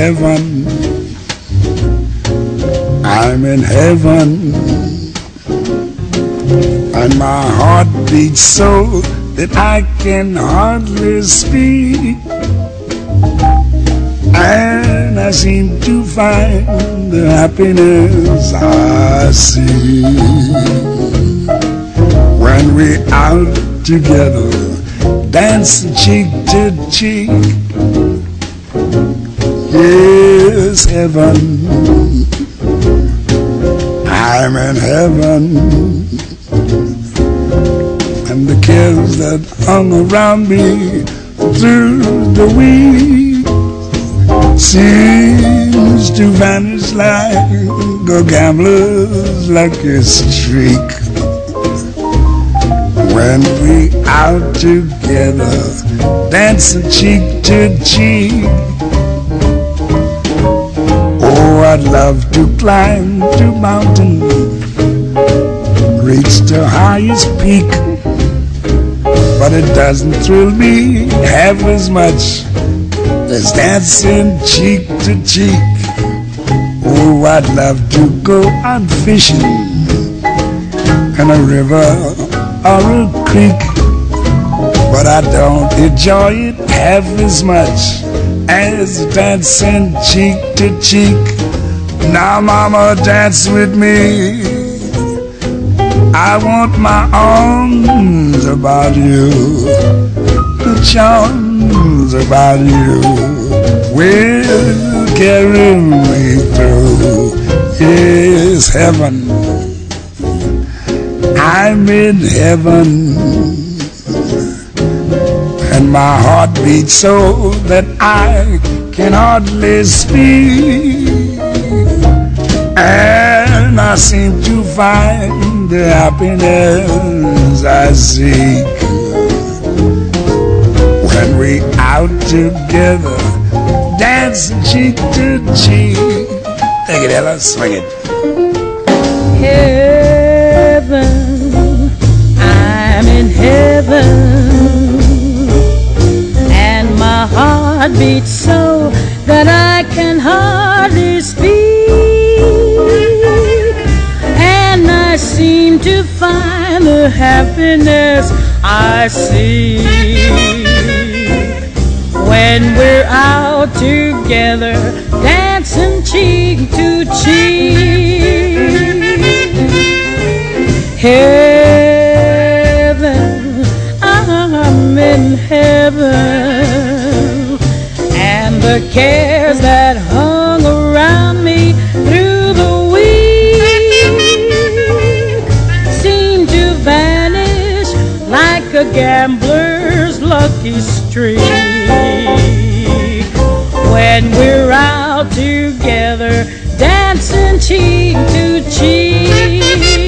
heaven. I'm in heaven. And my heart beats so that I can hardly speak. And I seem to find the happiness I see when we're out together, dancing cheek to cheek. Yes, heaven, I'm in heaven. And the cares that hung around me through the week seems to vanish like a gambler's lucky streak. When we out together, dancing cheek to cheek. Oh, I'd love to climb to mountain, reach the highest peak, but it doesn't thrill me half as much as dancing cheek to cheek. Oh, I'd love to go out fishing in a river or a creek, but I don't enjoy it half as much as dancing cheek to cheek. Now, mama, dance with me. I want my arms about you, the charms about you will carry me through. Yes, heaven, I'm in heaven. And my heart beats so that I can hardly speak. And I seem to find the happiness I seek when we out together, dancing cheek to cheek. Take it, Ella, swing it. Heaven, I'm in heaven. My heart beats so that I can hardly speak, and I seem to find the happiness I seek when we're out together, dancing cheek to cheek. Heaven, I'm in heaven. The cares that hung around me through the week seem to vanish like a gambler's lucky streak when we're out together, dancing cheek to cheek.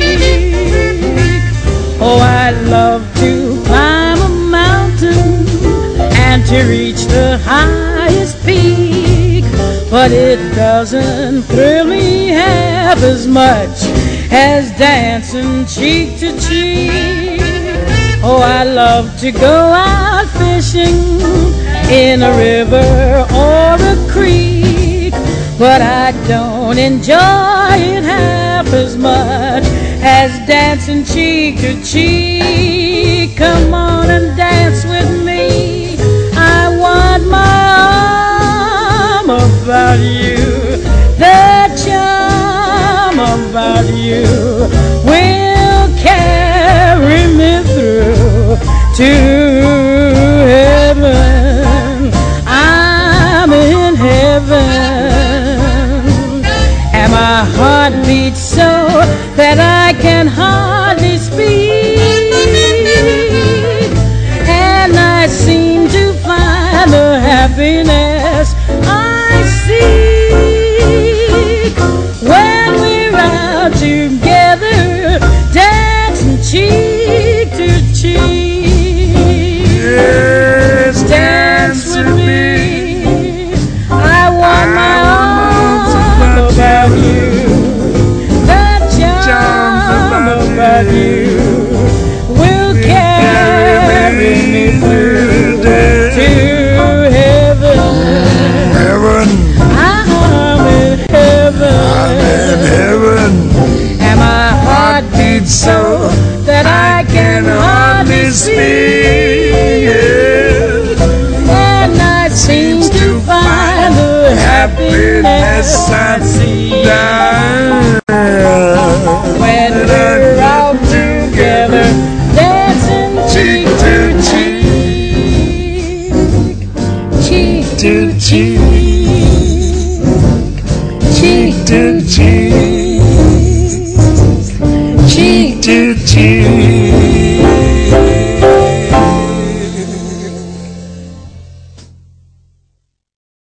Oh, I'd love to climb a mountain and to reach the highest peak, but it doesn't thrill me half as much as dancing cheek to cheek. Oh, I love to go out fishing in a river or a creek, but I don't enjoy it half as much as dancing cheek to cheek. Come on and dance with me. I want my arm about you, the charm about you will carry me through to heaven. I'm in heaven, and my heart beats so that I can hardly speak, and I seem to find the happiness I seek when we're out together, dancing cheek to cheek. Yes, dance with me. I want my arms about you, the charm about you will carry me through to heaven. Heaven. to cheek.